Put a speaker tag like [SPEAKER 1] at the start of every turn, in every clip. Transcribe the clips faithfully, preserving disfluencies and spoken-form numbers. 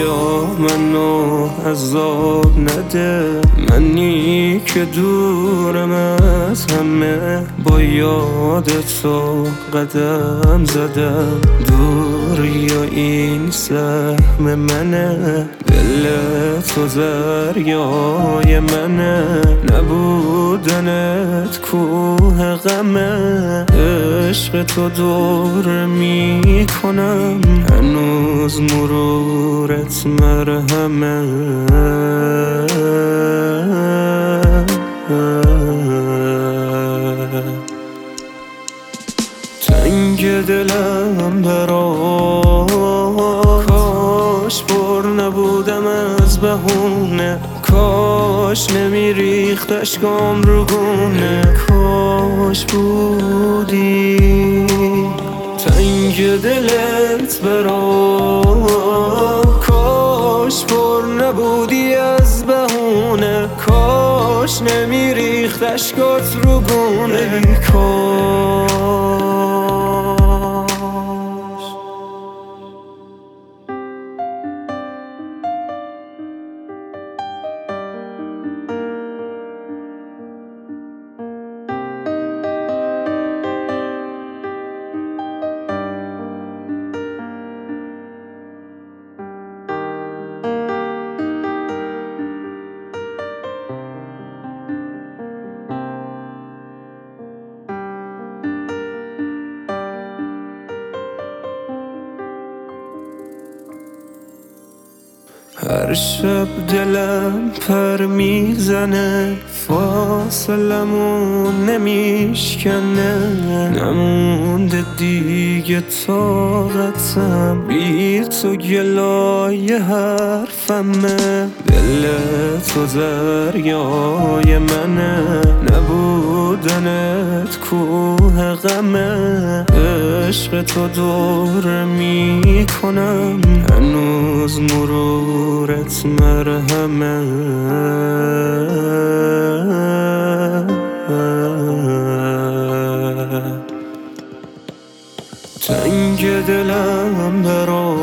[SPEAKER 1] بیا منو عذاب نده، منی که دورم از همه، با یاد تو قدم زدم. دور یا این سهم منه، دل تو دریای منه، نبودنت کوه غمه. عشق تو دور می کنم، هنوز مرورت مرهمه. تنگ دلم برا، کاش پر نبودم از بهونه، کاش نمیریخت اشکام رو گونه، کاش بودی. تنگ دلت برا، کاش پر نبودی از بهونه، کاش نمیریخت اشکات رو گونه، کاش. هر شب دلم پر میزنه، فاصلمون نمیشکنه، نمونده دیگه طاقتم، بی تو گلای حرفمه. دل تو دریای منه، نبودنت کوه غمه. عشق تو دور می کنم، هنوز مرورت مرهمه. تنگ دلم برا،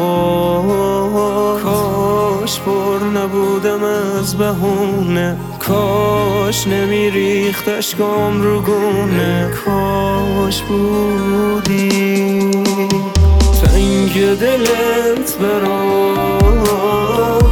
[SPEAKER 1] کاش پر نبودم از بهونه، کاش نمیریخت اشکام رو گونه، کاش بودی. تنگ دلت برا،